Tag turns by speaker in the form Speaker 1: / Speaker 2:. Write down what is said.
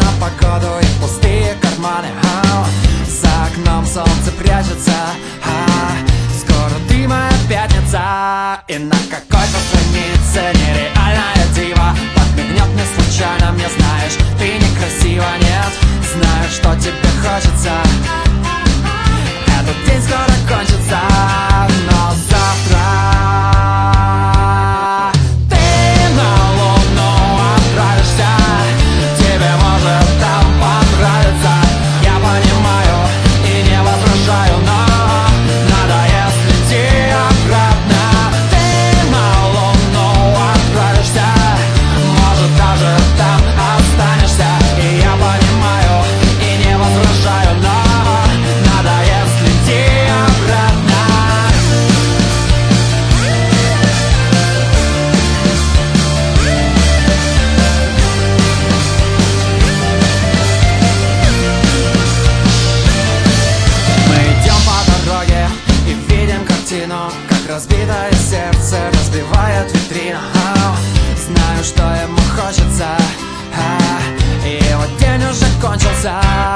Speaker 1: погоду и пустые карманы. За окном солнце прячется, скоро ты моя пятница. И на какой-то странице нереальная дива подмигнет мне случайно. Мне знаешь, ты некрасива, нет. Знаю, что тебе хочется. Этот день скоро кончится, но завтра ты на Луну отправишься. Тебе может там понравится. Я понимаю и не возражаю, но надоест лети обратно. Ты на Луну отправишься, может даже там останешься. И я понимаю и не возражаю, но надоест лети обратно. Мы идем по дороге и видим картину, как разбитое сердце разбивает витрину. Знаю, что ему хочется, и его день уже кончился.